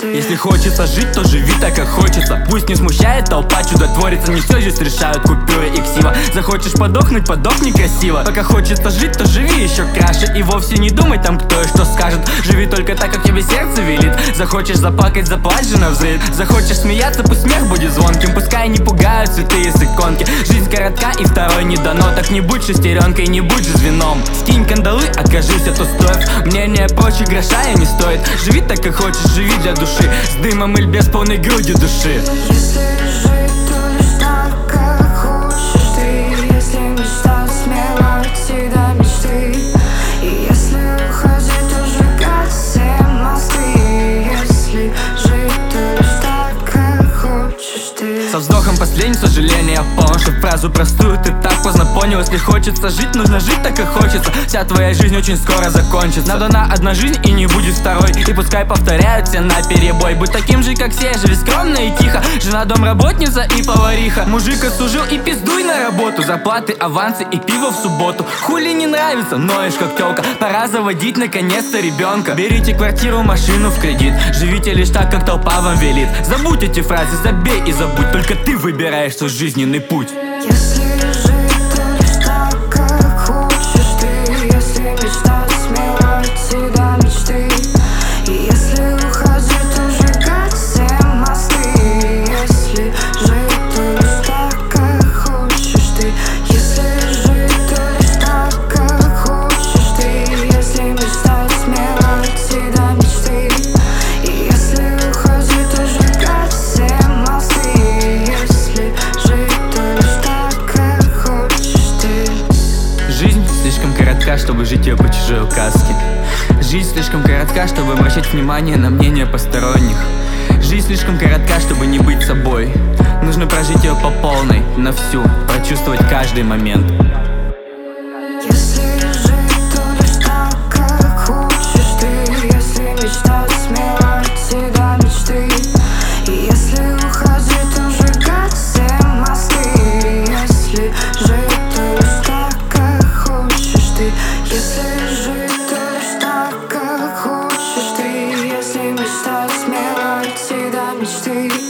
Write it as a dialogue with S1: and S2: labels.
S1: Если хочется жить, то живи так, как хочется. Пусть не смущает толпа, чудотворится. Не все здесь решают купюры и ксива. Захочешь подохнуть, подохни красиво. Пока хочется жить, то живи еще краше. И вовсе не думай там, кто и что скажет. Живи только так, как тебе сердце велит. Захочешь заплакать, заплачь же навзрыд. Захочешь смеяться, пусть смех будет звонким. Пускай не пугают цветы из иконки. Жизнь коротка и второй не дано. Так не будь шестеренкой, не будь же звеном. Скинь кандалы, откажись от устоев. Мнение прочих гроша и не стоит. Живи так, как хочешь, живи для души. С дымом или без полной грудью души.
S2: Если жить, то лишь так, как хочешь ты. Если мечтать смело идти до мечты. И если уходить, то сжигать все мосты. Если жить, то лишь так, как хочешь ты.
S1: Со вздохом последним сожаление я полон, что фразу простую ты так поздно понял. Если хочется жить, нужно жить так, как хочется. Вся твоя жизнь очень скоро закончится. Нам дана одна жизнь и не будет второй. И пускай повторяют все наперебой. Будь таким же, как все, живи скромно и тихо. Жена домработница и повариха. Мужик отслужил и пиздуй на работу. Зарплаты, авансы и пиво в субботу. Хули не нравится, ноешь как тёлка. Пора заводить наконец-то ребенка. Берите квартиру, машину в кредит. Живите лишь так, как толпа вам велит. Забудь эти фразы, забей и забудь. Только ты выбираешь свой жизненный путь.
S2: Если жить, то лишь так, как хочешь ты. Если мечтать смело идти до мечты. И если уходить, то сжигать все мосты. Если жить, то лишь так, как хочешь ты. Если жить, то лишь так, как хочешь ты. Если мечтать смело идти до мечты. И если уходить, то сжигать все мосты. Если жить, то лишь так, как хочешь ты.
S1: Жизнь слишком коротка, чтобы жить ее по чужой указке. Жизнь слишком коротка, чтобы обращать внимание на мнение посторонних. Жизнь слишком коротка, чтобы не быть собой. Нужно прожить ее по полной, на всю, прочувствовать каждый момент.
S2: Если жить, то лишь так, как хочешь ты. Если мечтать смело идти до мечты. И если уходить, то сжигать все мосты. Если жить, то лишь так, как хочешь ты. Если жить, то лишь так, как хочешь ты. Если мечтать смело идти до мечты.